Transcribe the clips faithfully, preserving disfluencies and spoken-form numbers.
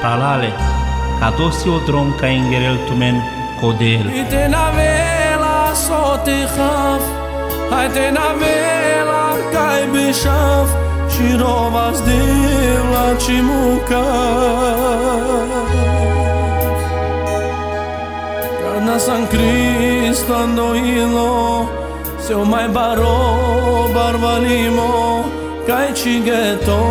pralale, ca dosi o drom ca ingerel tumen codel. Ite navela sote khaf, haite navela kai bishaf, shirovas divla chimuka. Kana San Cristo andoilo, seu mai baro barbalimo, kai chigeto.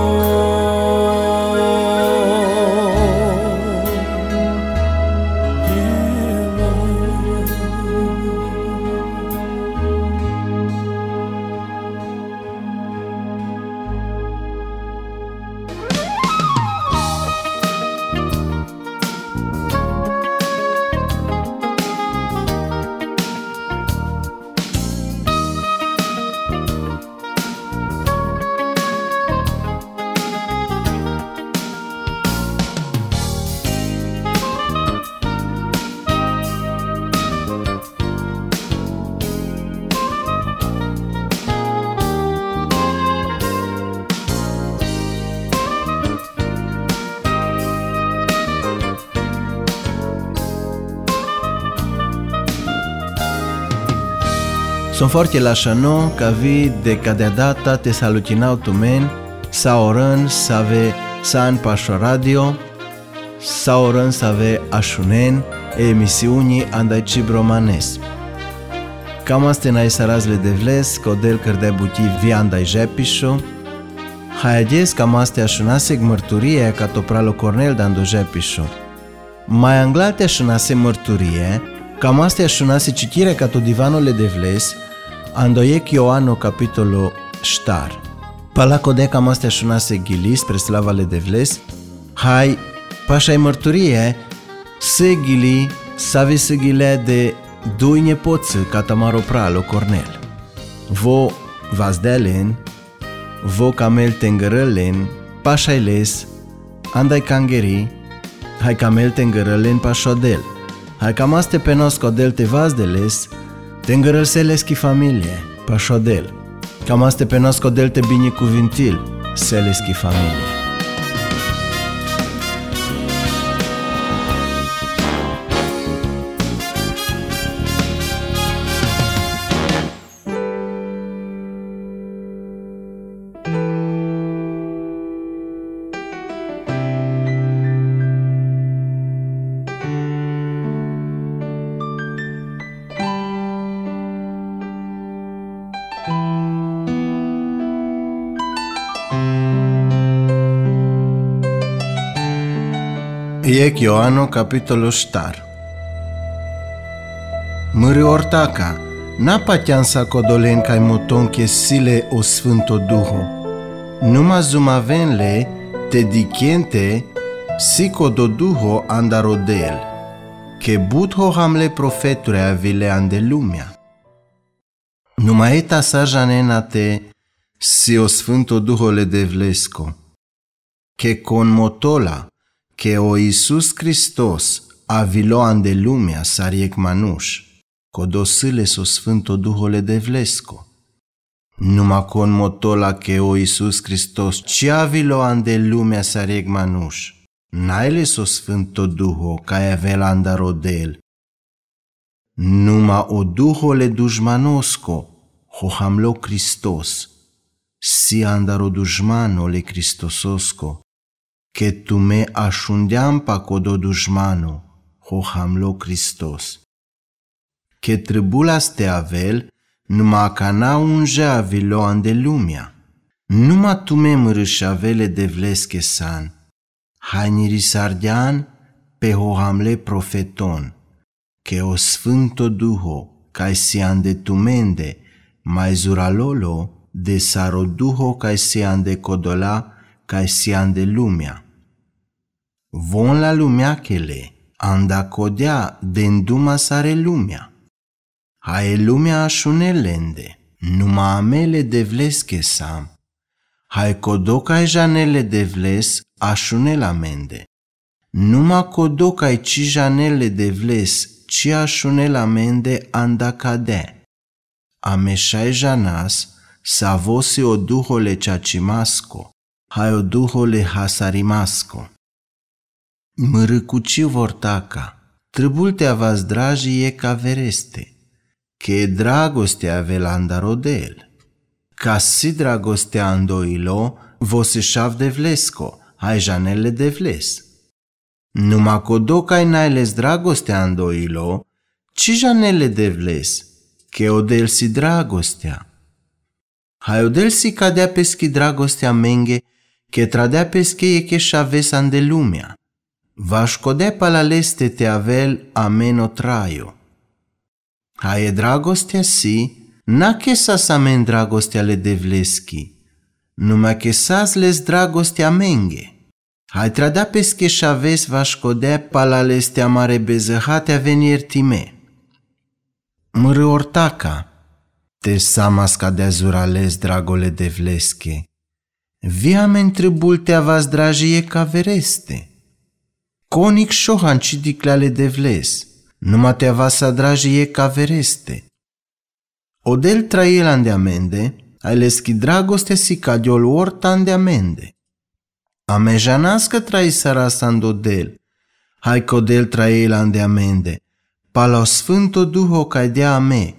Sunt foarte lașano ca vi de cada data te salutinau tumen, sa orăn să ave san pașo radio, sa orăn să ave așunen e emisiuni andai cibromanes. Cam asta n-ai sarazle de vles, codel cărdea buti vi andai jepișo, haiades cam asta așunase mărturie ca topralo Cornel dando jepișo. Mai anglalte așunase mărturie, cam asta așunase citire ca to divanole de vles, Andoiec Ioano capitolo ștar. Palaco de cam astea șunase ghili spre slavale de vles, hai, pașa-i mărturie, se ghili, savi se ghile de doi nepoță ca tamaro pralo Cornel. Vo vazdelen, vo camel tengărălen, pașa-i les, andai cangeri, hai camel tengărălen pașodel, hai cam aste penos codel te vazdeles, te îngărălseleschi familie, pașodel. Cam aste pe nos codel te binecuvintil, seleschi familie. Iec Ioano capitolo ștar. Mâri ortaca, n-a patean sa codolen ca-i moton che sile o sfânto duho. Numa zumavenle te dichente si codo duho andarodel, che budho hamle profeture avile ande lumea. Numa eta sa janenate si o sfânto duho le devlesco, che con motola che o Iisus Hristos avilo ande lumea sariec manuș, codosiles o sfânto duhole de vlesco. Numa con motola che o Iisus Hristos ci avilo ande lumea sariec manuș, nailes o sfânto duho ca avel andarodel. Numa o duhole dușmanosco, ho hamlo Hristos, si andaro dușmanole Hristososco, che tu me așundeam pa codo dușmano, ho hamlo Hristos. Che tribulas te avel, numa cana unge avilo ande lumea. Numa tu me mărâși avele de vlesche san. Hainiri sardean pe ho hamle profeton, che o sfânto duho, cae si ande tumende, mai zuralolo, de saro duho cae si ande codola, cae si ande lumea. Von la lumea chele, anda codea denduma sare lumea. Hae lumea așunelende, numa amele de vlesche sam. Hae codoca janele de vles așunela mende. Numa codoca ci janele de vles ci așunela mende anda cadea. Ameșai janas, savosi o duhole ceacimasco, hai o duhole hasarimasco. Mărâcuciu vortaca, trăbultea vas dragi e ca vereste, che dragostea velandarodel. Ca si dragostea andoilo, vosešav de vlesko, hai janele de vles. Numa codocai nailes dragostea andoilo, ci janele de vles, che odel si dragostea. Hai odel si cadea peschi dragostea menge, che tradea pesche e che șaves ande lumea. Va școdea palaleste te avel ameno traio. Hai e dragostea si, na che sas amen dragostea le devleschi, numai che sas les dragostea menge. Hai tradea pesche șaves va școdea palalestea mare bezăhatea venier time. Mără ortaca, te samas ca de azurales dragole devlesche. Viamen trăbultea vas dragi ca vereste. Conic șohan cidicleale de vles, numai te avasa dragi ca vereste. Odel traielan de amende, ai leschi dragoste si cadiol ortan de amende. Amejanască trai sarasan dodel, hai codel traielan de amende, pala sfânto duho ca dea ame.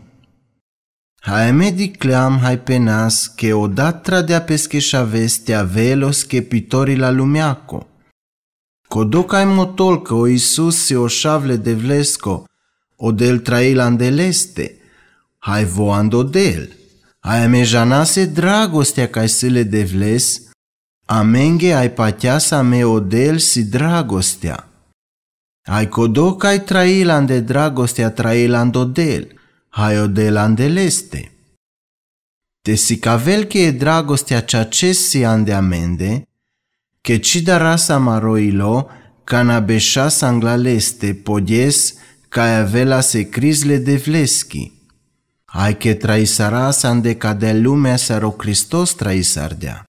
Hai me dicleam hai penas, che odat tradea pesche șavestea velos che pitori la lumeaco. Codocai motol că o Iisus se o șavle de vlesco, o del trailan de leste, hai voando del, hai amejanase dragostea ca sile de vles, amenge ai pateasa me o del si dragostea. Hai codocai trailan de dragostea trailan do del, hai o delan de leste. Te si cavel che e dragostea cea cesi ande amende, che ci da rasa maroilo, ca na beșa sanglaleste, podies, ca avela se crizle de vleschi. Hai che traisara sande ca de lumea saro Hristos traisardea.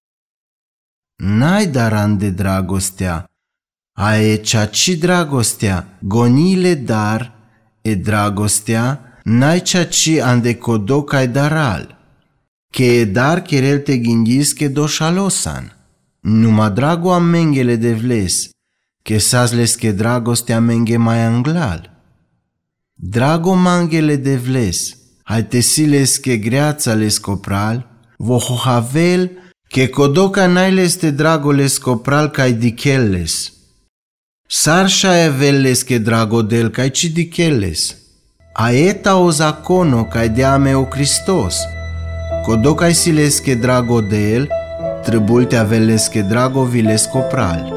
N-ai daran de dragostea, a e cea ci dragostea, gonile dar, e dragostea, n-ai cea ci ande codocai daral, che e dar cherel te ghindis che doșalosan. Numa drago amengele de vles, che sasles che dragostea menge mai anglal. Drago mangele de vles, hai te siles che greața les copral, vohohavel, che codoca nailes te drago les copral cai dichelles. Sarșa evelles che drago del cai ci dichelles. Aeta o zacono cai deame o Hristos. Codocai siles che drago del, trăbulte aveles che drago viles copral.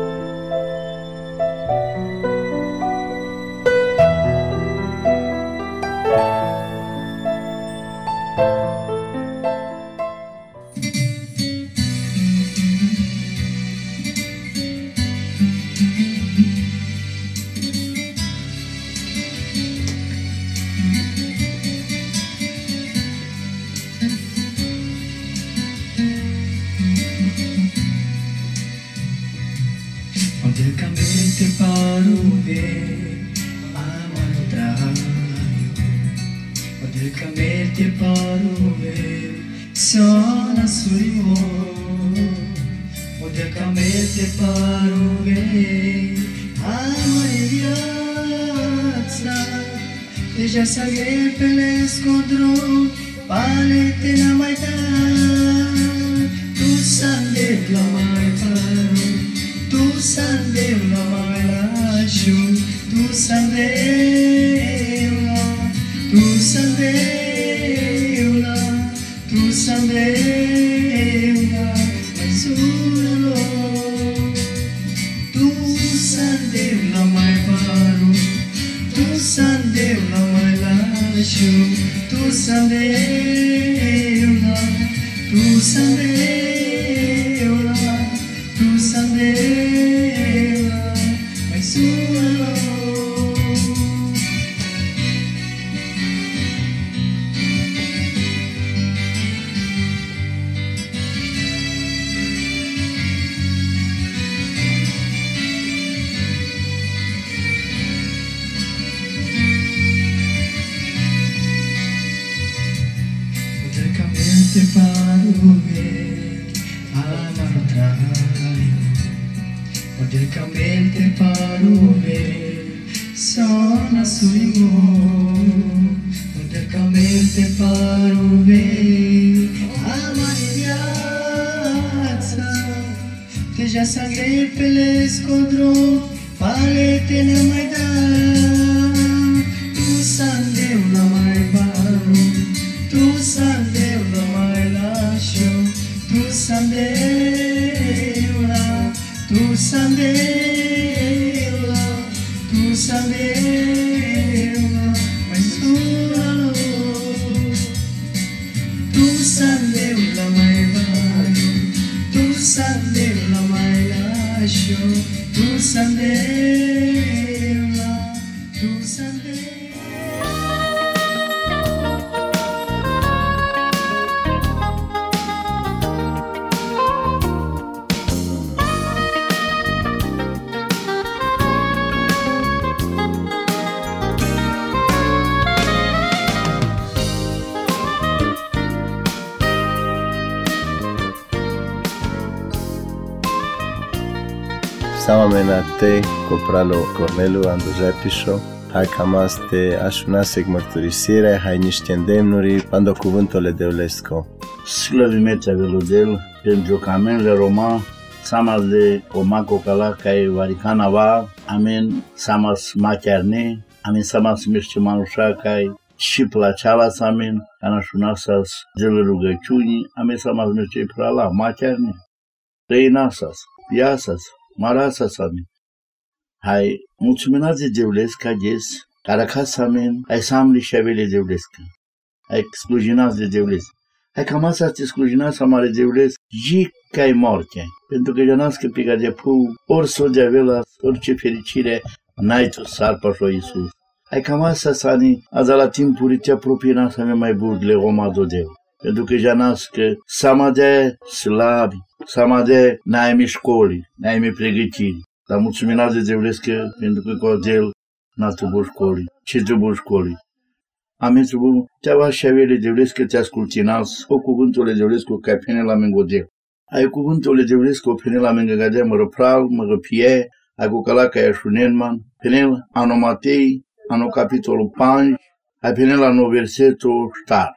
Francamente paro ver amado traio, francamente paro ver sola surimo, francamente paro ver amare viața, deja saber pele escondron, palete na mai da, tu sande la mai paro. Tu sandeu la malachu, tu sandeu la, tu sandeu la, tu sandeu la, azul. Tu sandeu la mai paru, tu sandeu la malachu, tu sandeu la, tu sandeu la, tu sandeu. Francamente paro ver Modernamente parove sono suimo, modernamente parove amare viața, deja sangue pele scodron, palete ne mai da, tu sandeu la mai baro, tu sandeu la mai lascio, tu sandeu la, tu sandeu la, tu sandeu la, mai suralo, tu sandeu la mai baro, tu sandeu la mai lascio, tu sandeu la, tu sandeu. Sama menate copralo Cornelu Andujapișo, hai camaste așunasec mărturisire, hai niște îndemnuri, pando cuvântul de Ulesco. Slăvimețea de Ludel, pentru camenle Roma, sama de Omaco Cala, care varicana va, amen, samas machiarne, amen, samas miște manușa, care și placeala să amen, anașunasas de rugăciuni, amen, samas miște prala, machiarne, trăinasas, piasas, marasas, amen. Hai, mulțuminați de Deulesc, ages, caracas, amen, hai samli și avele Deulesc, hai sclujinați de Deulesc. Hai cam asta te sclujinați amare Deulesc, ji ca-i morte, pentru că janască pica de pu, ori s-o de avela, orice fericire, n-ai tu sarpa și-o Iisus. Hai cam asta, Sani, azi la timpuri te apropii n-asta mea mai burgle oma dodeu, pentru că janască sama de slabi, sama de n-ai școli, n-ai pregătiri. Dar mulțuminați de Deulesc pentru că codel n-a tubu școli, ce tubu școli. Amin, tubu, te-a și avele Deulesc că te ascultinați, o cuvântul de Deulesc ca pene la mengodel. Ai cuvântul de Deulesc ca pene la mengodel, mă răpral, mă răpie, ai cu călaca e șunenman, pene anu Matei, anu capitolul panj, ai pene la nou versetul ștar.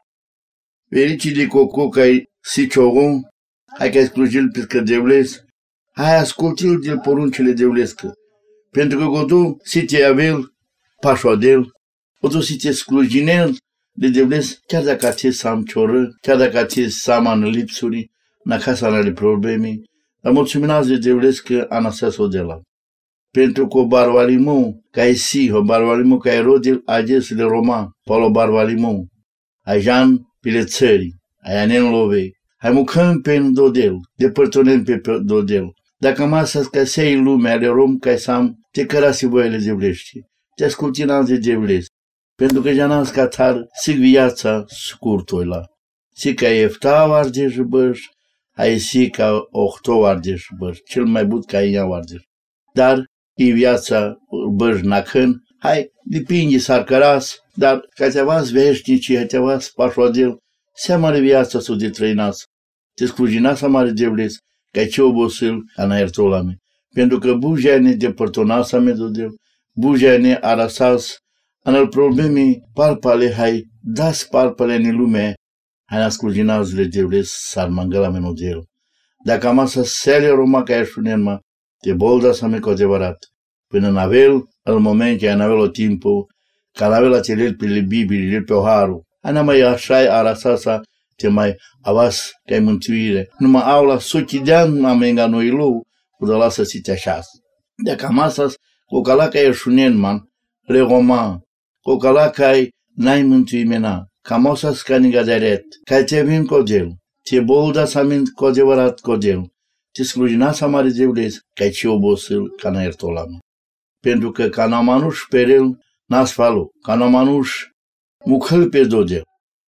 Vericii de coco ca-i siciogon, hai că ai sclujil pe Deulesc, hai ascultil de poruncile Deulesc, pentru că godu si te avel, pașoadel, godu si te sclujinel de Deulesc, chiar dacă ați sam cioră, chiar dacă ați sama în lipsuri, în casa în probleme, dar mulțuminați de Deulesc că anasas-o de la. Pentru că o barbalimou, ca e si, o barbalimou ca e rodil, ages de Roma, palo barbalimou, ai jan pile țării, ai anen lovei, hai mucăm pe dodel, depărtonem pe dodel. Dacă masa ca sei lumea ale rom, ca sam, te cărasi voile Deulesti, te ascultinați de Deulesc, pentru că janans ca tar, sig viața scurtoila. Si ca efta arde și băș, hai si ca ohto arde și băș, cel mai but ca ea arde. Dar e viața băș nacân, hai, depinde s-ar căras, dar ca te avas veșnici, ca te avas pașoadel, seamare viața s-o de trăinați. Te sclujinați amare Deulesc, ca ce obosil anaertolame. Pentru că bujea ne depărtonați ame dodel, bujea ne arasas, anal problemi palpale hai, das palpale în lume, hai na sclujinați de Deulesc s-ar mangala menodel. Dacă am asta sele Roma ca eșunenma, te bolda să me cu adevărat. Până n-avel, în moment că n-avel o timpul, ca n-avel la telel pe le Biblii, pe oharul, ana mai așa arasasa, te mai avas ca-i mântuire. Numai au la sochidean amenga noi lou, cu de lasă si te așas. De cam asta, cu calaca e șunenman, le Roma, cu calaca e n-ai mântuimena, cam asta scaniga de ret, ca te vin codel, te bolda să mint cu adevărat codel, te sclujina să mare Deulesc, ca ce obosil ca n-aertolame. Pentru că ca n-amanuș perel, n-as falo, ca n-amanuș mucăl pe dodel.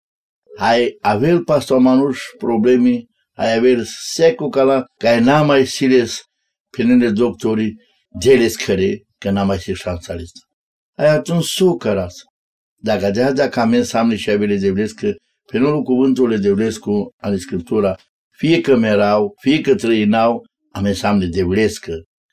Hai avel pastomanuș problemi, hai avel secu cala, ca n-am mai siles penele doctorii, deles care, că n-am mai si șansa lista. Hai atunci sucăras. Dacă de dacă amen samne și avele Deulesc, pe nulul cuvântul de Deulesc în Scriptura, fie că merau, fie că trăinau, amen samne Deulesc,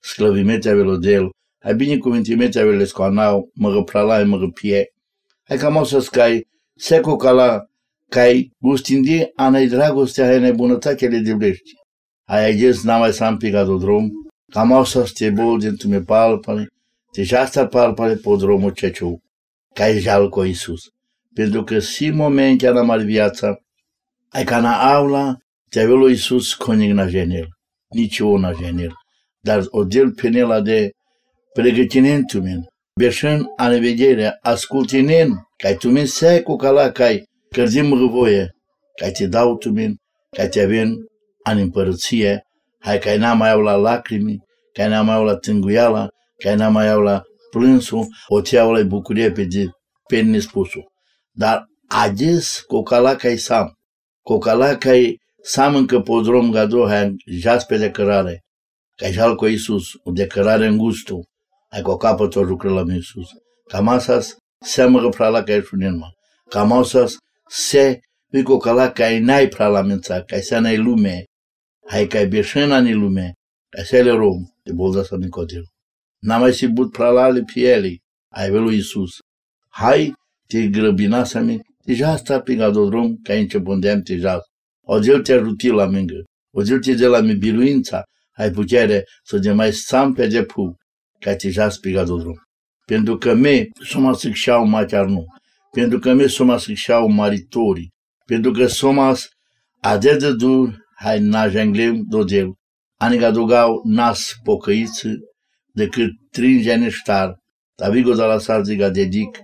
sclăvimetea velodel, hai binecuvintimetea vele scoanau, mă răpralai, mă răpie, hai cam o să scai, seco ca la, cai gustindi, anai dragostea, hai nebunătatea le devlești. Hai aiges, n-am mai să-am picat o drum, cam o să te bol din me palpale, deja asta palpale pe drumul ceciu, cai jal cu Iisus. Pentru că si moment chiar am viața, ai ca na aula, te avea lui Iisus conic na genel, nici una genel, dar o del penela de pregătinentul min, beșân a nevedere, ascultinen, ca tu min sai cu cala, ca cărzim răvoie, ca te dau tu min, ca te avem în împărăție, hai ca n-am mai au la lacrimi, ca n-am mai au la tânguiala, ca n-am mai au la plânsul, o te au la bucurie pe de pe nespusul. Dar ades cu cala ca-i sam, cu cala ca-i sam încă pe drum gado, hai jas pe decărare, ca-i jal cu Iisus, o decărare în gustul, hai cu capăt o lucră la Iisus. Cam asas se mă prala ca-i șunenma, cam asas se vi cu cala ca-i n-ai prala mința, ca-i se n-ai lume, hai ca-i beșena ni lume, ca se le rom, de bolda să mi codil. N-am mai sibut prala ale pielii, ai velu Iisus. Hai, te grăbina să mi, deja asta pe gadodrom, ca începundeam deja. O zel te ajuti la mingă, o zel te de la mi biruința, ai putere să te mai sam pe de pu, ca deja pe gadodrom. Pentru că me soma sicșau macar nu, pentru că me soma sicșau maritori, pentru că somas ade de dur, hai na janglem do del, ani gadogau nas pocăiță, decât tringene ștar, tavigo de la salziga dedic.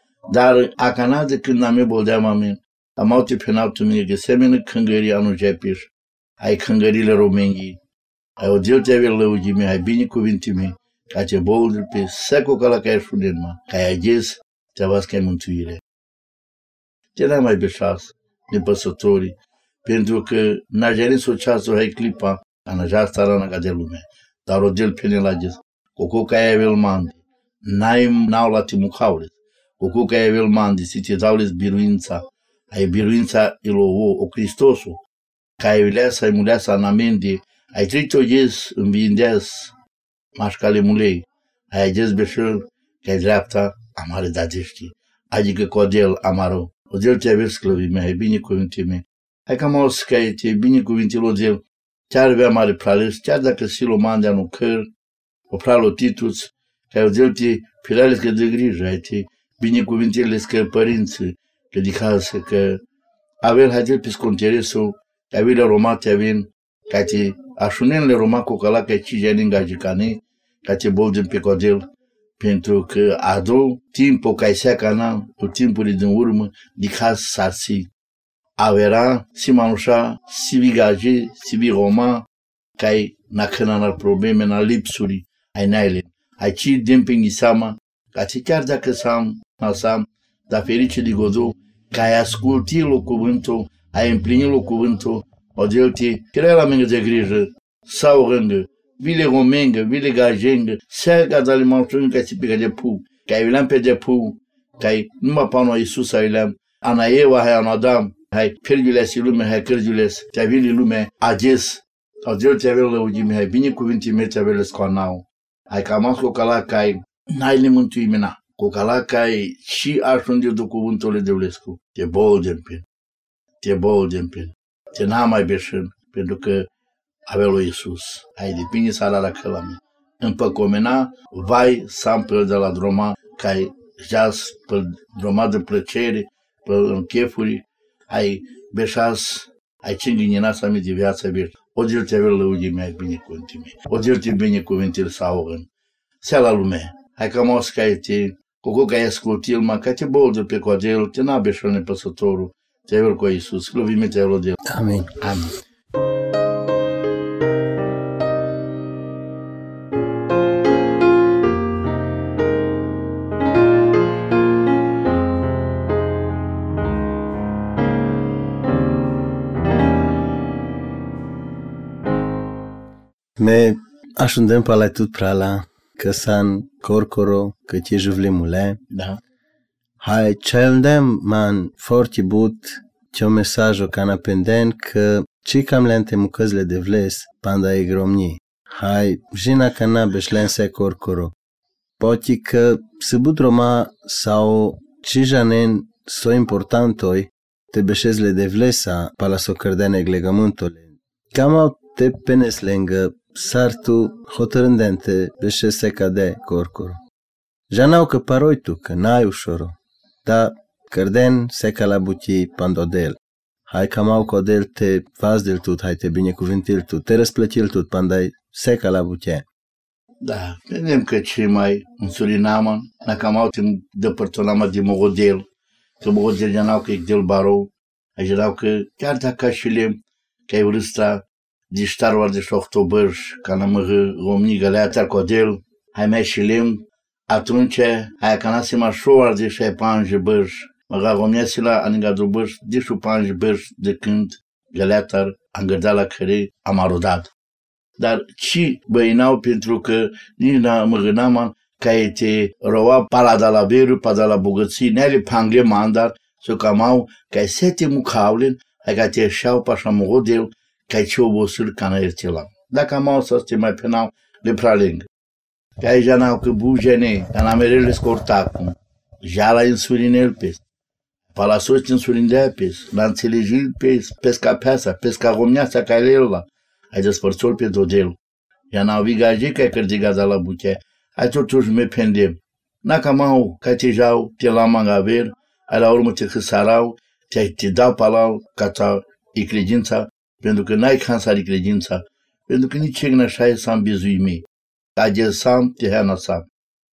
Dar acana de când n-am eu boldeam amin, am au te penau tu mine că semenă cângării anu jepiș, ai cângările romenii, ai o zel te avea lăugime, ai binecuvintime, ca te boldri pe seco ca la ca ești unenma, ca ai agez, te avas ca mântuire. Te n-ai mai beșas, nepăsătorii, pentru că n-a jerit o ceasă, hai clipa, anaja starana ca de lume, dar o del pene la gez, cu ca ai avea mandi, n-ai n-au la timucaure. Cu că ai vel mandi, si te dau les biruința, ai biruința il o, o Cristosul, ca ai vileasa, ai muleasa în amendi, ai trece o ghez, învindeaz, mașcale mulei, ai agez beșel, că ai dreapta, amare dadești, adică codel amară, o del te aveți sclăvime, ai binecuvintime, hai cam o să ai te binecuvintil o del, chiar avea mare prales, chiar dacă si lo mandi anu căr, o pralo tituț, că o del te pirales că de grijă, ai te binecuvintele că părinții, că dicasă, că avem haidel pe sconteresul, că avem romate, avem, ca te așunenle roma cu cala, că ci jeni ngajicane, ca te boldem pe codel, pentru că adu timpul ca isea cana, cu timpul din urmă, dicasă sarsi. Avera, si manușa, si vigaje, si vi roma, ca ai na căna na probleme, na lipsuri, ai naile, ai ci din pe nisama, ca te chiar dacă sam, Sam, dar ferice de godu, că ai ascultit lo cuvântul, ai împlinit lo cuvântul, o delte, crea la mine de grijă, sau rângă, vile romengă, vile gajengă, seaga de ale malțuni ca ți pică de pu, că ai vileam pe de pu, că ai numai pano Iisus ai vileam, ana Eva, hai ana Adam, hai pergile si lume, hai cărgile te vili lume, ages, o delte avea lăugime, hai binecuvintime te avea scoanau, hai cam cu cala că ai, n-ai le mântuimena. Cu cala ca ai și ajunge de cuvântul de Ulescu. Te boldem pe, te boldem pe, te n-am mai beșân, pentru că avea lui Iisus. Ai depinde să ala la călame. Împăcomena, vai sampel de la droma, ca ai jas pe droma de plăcere, pe închefuri, ai beșas, ai cinginina să mi de viața beș. O zi te avea lăugime, ai binecuvintime. O zi te binecuvintile sau în. Sea la lume. Hai că mă scai te, cu că ai ascultil, mă, că te boldă pe codel, te n-a beșel nepăsătorul, te ai cu Iisus, glăvime te ai de. Amin. Amin. Me așundem pa la tut prala, că san corcoro, că ti juvlimule. Da. Hai celdem man forti but, c'è un messaggio cana penden că ci cam lente mucăzle de vles panda e gromni. hai, žina kana bešlense korkoro. Poti că se budroma sau cijanen so importantoi te bešezle de vlesa pala so cărdene glegământole. Cam te penes lengă sartu hotărândente bešese cade korkoro. Janau că paroi tu, că n-ai ușoro, da cărden seca la butii pandodel. Hai cam au codel te vazdel tut, hai te binecuvintil tut, te răsplătil tut pandai seca la butie. Da, vedem că ce mai în Surinama, dacă am auzit de părtonama de mogodel, că mogodel janau că e del barou, ai janau că chiar dacă și le, că ai vârsta de ștarul de șohtobăr, ca n-am romni gălea tar codel, hai mai și le, atunci hai ca n-a se mașoar de șai panje bărș, măga romnea la anigadul bărș, de șu panje bărș de când gălea tar am gărdat la care am arodat. Dar ce băinau pentru că nici n-am gândat că te roa pala de la beru, pala de la bogății, ne-le pangle mandar, să camau că sete mucaulen, hai că te șau pașa mogodel, că ce obosul ca n-ertila. Dacă am au să te mai penau le praleng. Că ai janau că bujene, că n-amerele scortacum, jala în surinel pes, pala soți în surindea pes, la înțelegil pes, pesca peasa, pesca romneasa ca el ai despărțol pe dodel. Ia n-au vigaje că ai cărdigat la buche. Ai totuși me pendem. N-aca mau, ca te jau, te la mangaver, ai la urmă te hăsarau, te, te dau palau ca ta e credința, pentru că n-ai cansa de credința, pentru că nici egna așa e să-mi bizui mei. Ca de sam, te heana sam.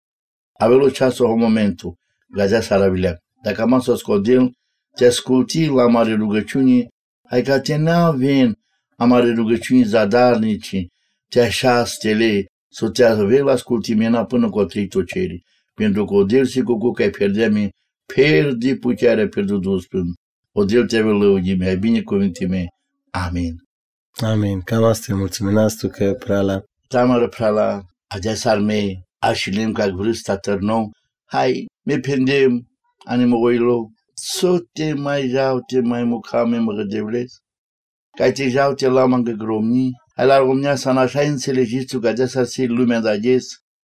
Avelo ceasul o momentul, gazea saravilea. Dacă am să scodel, te asculti la mare rugăciune, hai ca te n-avem, amare rugăciuni zadarnici, te așa stele, să te avei la ascultimena până cu o trei toceri, pentru că o del si cu că ai pierdea mi, perdi puterea pierdut dus până. O del te avea lăugi mi, ai bine cuvinte mi. Amin. Amin. Cam asta e mulțuminastu că prala. Tamară prala, adesar mei, așilem ca vârsta tărnou, hai, me pendem, animo oilo, să te mai jau, te mai mucame mă gădevlesc. Că te jau te la mangă gromni, ai la romnea să n-așa înțelegiți că de-asta se lumea de ages.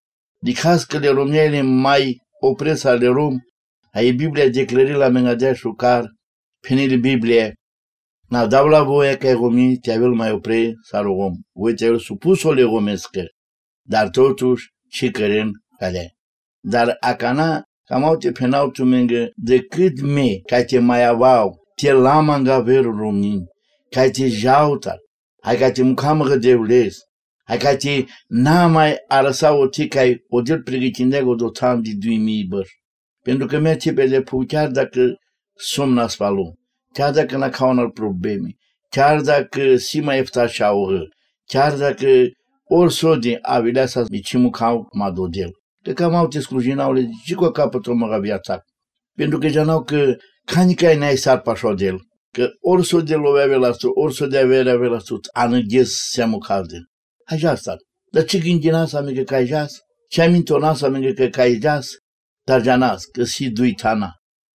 Dicas că le romneile mai opresc ale rom, ai Biblia declări la mengadea șucar, penile Biblie, n-a dau la voie că ai romni, te avel mai opre să rom. Voi te avel supus-o le romescă, dar totuși și căren cade. Dar acana, cam au te penau tu mengă, decât me, ca te mai avau, te la manga verul romni. Hai te jautar, hai ca te mucamă gădevles, hai ca te n-a mai arăsa o ticai o del pregătindeagă o dotam de doi mii băr. Pentru că merge pe de pu, chiar dacă somna spalu, chiar dacă n-a ca unor probleme, chiar dacă si mai efta șaură, chiar dacă ori s-o din avilea să mici mucau ma dodel. Că cam au te scrujinaule, și cu capătul mă viața. Pentru că janau că canicai n-ai sar pașodel. Că ori s-o de lovea la sus, ori s-o de averea la sus, anăghez seamă calde. Hai asta. Dar ce gândina să amigă că ai jas? Ce amintona să amigă că ai jas? Dar janas, că si duitana.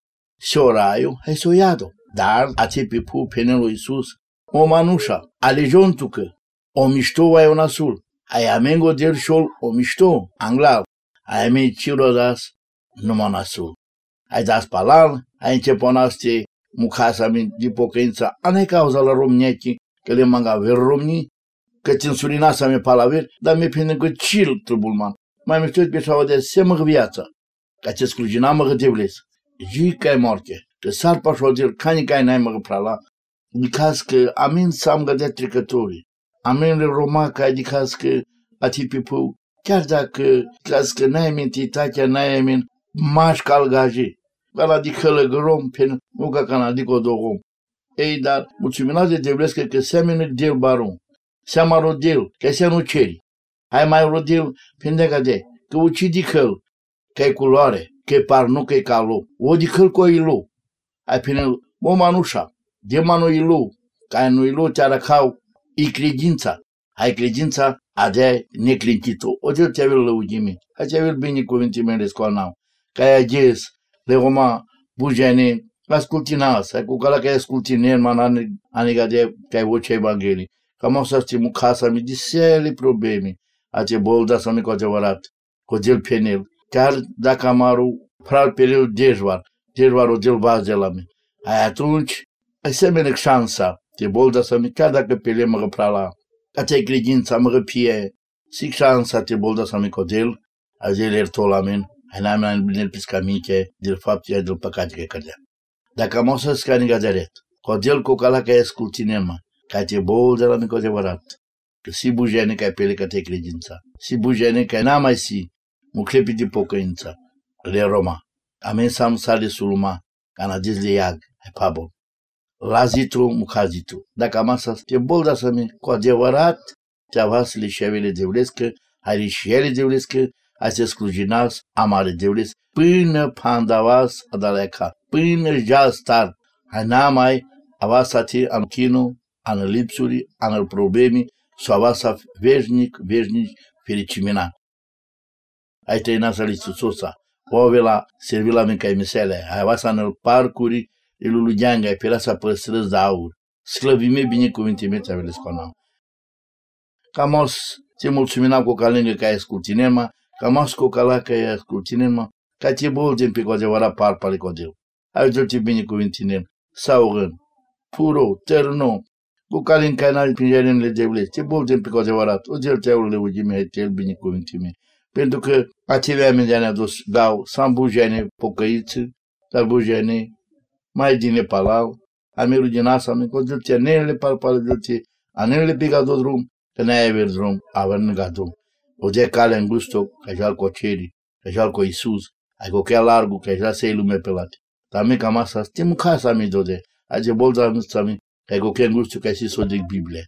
Și oraiu, hai să o iado. Dar, ați pe pu penelul Iisus, o manușa, alejontucă, o mișto ai un asul. Ai amengo del șol, o mișto, anglal. Ai ame cirodas, numai un asul. Ai das palal, ai începonaste mucasa min de pocăința, anai cauza la romnechi, că le manga ver romni, că țin surinasa me palaver, dar me pene că cil trăbulman. Mai mi știu pe șaua de semă viața, ca ce sclujina mă gătevles. Ji că ai morche, că sar pașodel, cani că ai n-ai mă găprala, dicas că amin s-am gădea trecătorii, amin le roma că dicas că ati pe pău, chiar dacă, dicas că n-ai mentitatea, n-ai amin, maș calgaje. Gala di călăgărom pe muca cana di codorom. Ei, dar mulțumina de devlescă că seamănă del baron. Seama rodel, că se nu ceri. Hai mai rodel pendega de, că ucidi căl, că e culoare, că e parnu, că e calo. O di căl cu ilu. Hai pene o manușa, de manu ilu, ca nu ilu te arăcau, e credința. Hai credința, adea neclintită. O de te avel lăugime. Hai te avel bine cuvintele scoanau. Că ai ages, le roma bujene, ascultina asta, cu cala că ai ascultine, man aniga de că ai voce evanghelii. Cam o să stimu casa mi de sele probleme. Ace bolda să mi cu adevărat. Cu del penel. Chiar dacă amaru pral penel dejvar. Dejvar o del vaz de la mine. Ai atunci, ai semenec șansa. Te bolda să mi chiar dacă pele mă prala. Ace credința mă răpie. Sic șansa te bolda să mi cu del. A del erto la mine. Hai n-am mai bine pisca miche. Del fapt e del păcate că cădea. Dacă am o să scani gaderet. Cu del cu cala că e scultinema. Ca te bolda la mine cu adevărat. Că si bujene ca pele că te credința. Si bujene ca n-am mai si. Mu clepi de pocăința. Le Roma. Amen sam sale suluma. Ca n-a zis le iag. Hai pabol. La zitru, mu ca zitru. Dacă am asta, te bolda să mi cu adevărat. Te avas le șevele deulescă. Hai le șele deulescă. Hai se sclujinas. Amare deulesc. Până pandavas adaleca. Până ja star. Hai n-am mai avas ati am chinu. Ană lipsuri. Ană problemi. S-o avasa veșnic, veșnic fericimina. Ai trăina să li susosa. Ovela servi la mica misele. Ai avasa în parcuri lui Gheanga, ai pera să păstrăzi de aur. Sclăvime binecuvintime ți avele sconau. Cam os te mulțumina cu calengă că ai ascultinema, cam os cu cala că ai ascultinema, ca te boltem pe cu adevărat parpale codeu. Ai te binecuvintinem, saugăn, puro, tărno, cu calin canal prin jarenele deule, te boltem pe cu adevărat, o del teaurele ugime, te binecuvintime. Pentru că acele oameni de-a ne-a dau să-mi bujene pocăiță, să-mi bujene mai din palau, amerul din asta, mi-a că dălte anelele parpale, dălte anelele pe gado drum, că n-ai aver drum, aver în gado. O de cale în gusto, ca și al coceri, ca și al cu Iisus, ai cu chea largu, ca și al să-i lume pelate. Dar mi cam asta, stim casa mi dode, ai de bolda mi sta-mi, ca cu chea în gusto, ca și s-o de Biblie.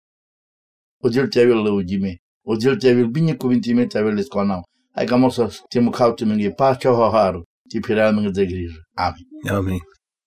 O de te avel lăugime. O del te avel binecuvintime te avel scoanau. Hai cam o să te măcaută mânghe pacea o haharu. Te pirea mânghe de grijă. Amin. Amin.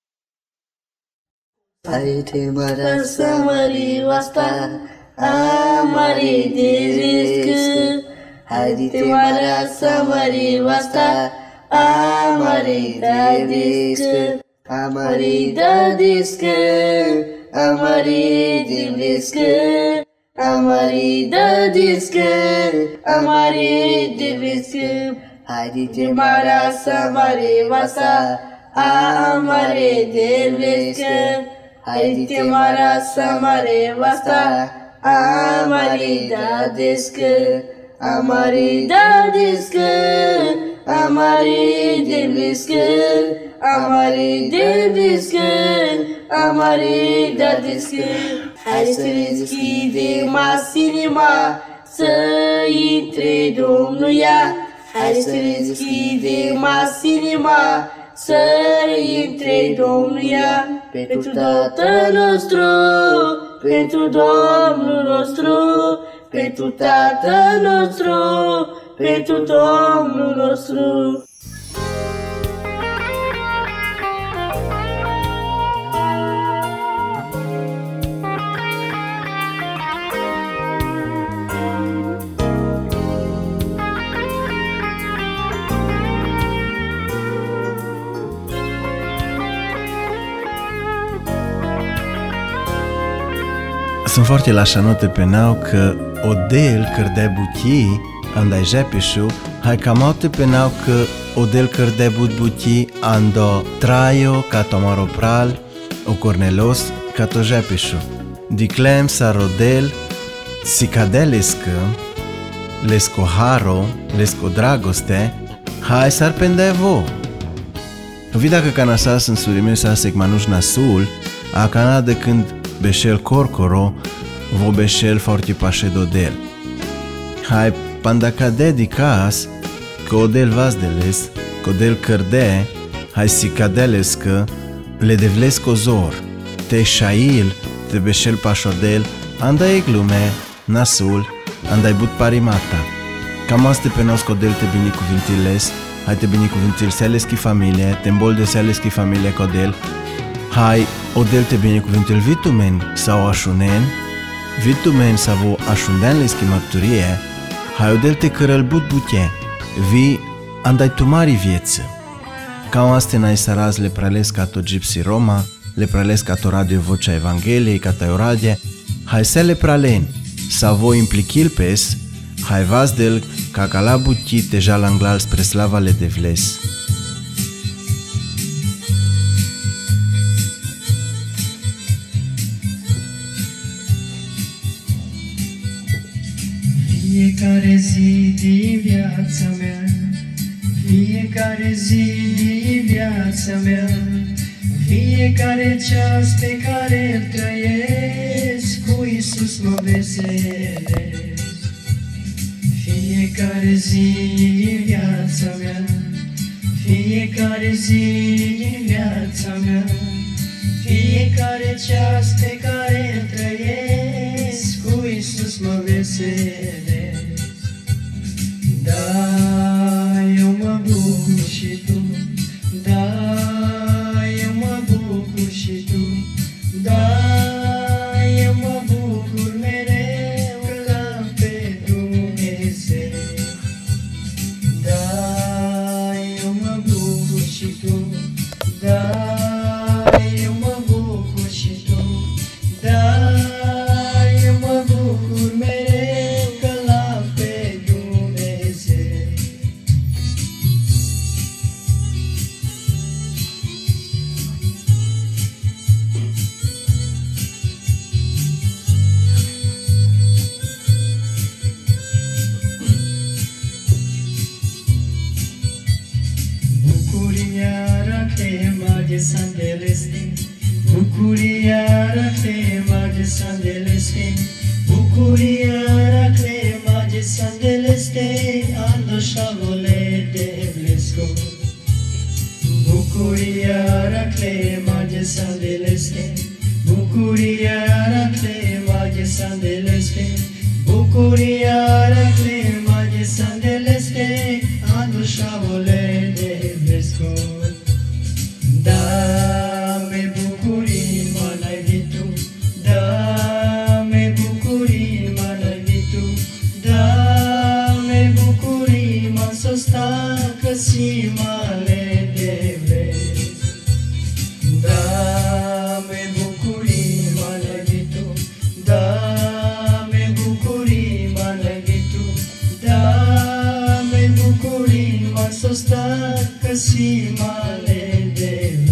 Hai te mara să mări asta, amari de risc. Hai te mara să mări asta, amari de risc. Amari de risc, amari de risc. Amari de discă, amari de discă. Haide mara să mari vasa, amari de discă. Haide mara să mari vasa, amari de discă. Amari de discă, amari de discă. Amari de discă, amari de discă. Hai să deschidem inima, să intre Domnul ea. Hai să deschidem inima, să intre Domnul ea. Pentru Tatăl nostru, pentru Domnul nostru, pentru Tatăl nostru, pentru Domnul nostru. Sunt foarte lașanote pe nau că odel cărdea buchii andai jepișu, hai camaute pe nau că odel cărdea but buchii ando traio ca tomaro pral o cornelos ca to jepișu. Diclem sa rodel sicadelescă lesco haro, lesco dragoste, hai s-ar pendevo. Vida că canasa sunt surime sa secmanuș nasul, a cana de când beșel corcoro, vo beșel forti pașe dodel. Hai pandaca dedicas, că odel vazdeles, că odel cărde, hai sicadelescă, le devlesc ozor, te șail, te beșel pașodel, andai glume, nasul, andai but parimata. Cam asta pe nos codel te binicuvintiles, hai te binicuvintil seleschi familie, te îmbol de seleschi familie codel, hai odel te binecuvintil vitumen sau așunen, vitumen sau așunden leschi mărturie, hai odel te cărăl but buche, vi andai tu mari vieță. Cam asta n-ai saraz le prales ca to gypsy Roma, le prales cato radio Vocea Evangheliei, cata Euradie, hai se le pralen, sa voi implichil pes, hai vas del ca calabuchi teja langlal spre slava le devles. Fiecare zi din viața mea, fiecare zi din viața mea, fiecare ceas pe care îl trăiesc, cu Iisus mă veselesc. Fiecare zi din viața mea, fiecare zi din viața mea, fiecare ceas pe care îl trăiesc, cu Iisus mă veselesc. Da, eu mă bucur și tu, da, eu mă bucur și tu, da, eu mă bucur mereu că l-am pe Dumnezeu. Da, eu mă bucur și tu, da, eu mă bucur și tu, da, eu mă bucur mereu că l-am pe Dumnezeu. Bucuria reclama de San Celeste, bucuria reclama de San Celeste, bucuria reclama de San Celeste, ando șavole de Vlesco. Bucuria reclama de San Celeste, bucuria reclama de San Celeste, bucuria reclama de San Celeste, ando șavole de Vlesco. Dame bucurii, mă n-ai vitu, dame bucurii, mă n-ai vitu, dame bucurii, mă s-o-sta căsi male de vlesc. Dame bucurii, mă n-ai vitu, dame bucurii, mă n-ai vitu, dame bucurii, mă s-o-sta căsi male de vlesc.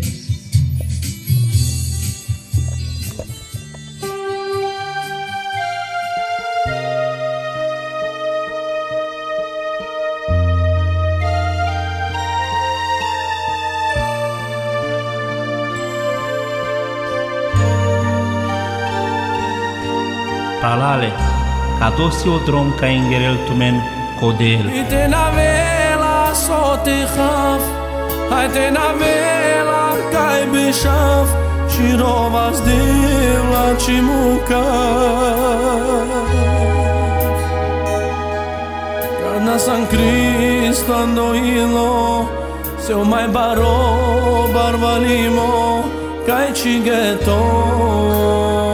Pralale, cadosi o dron ca ingerel tumen codel. Ite na vela so te khaf, hai te na vela kai bishaf, și rovas de la chimuka. Carna San Cristo andoilo, se o mai baro barbalimo, kai chigeto.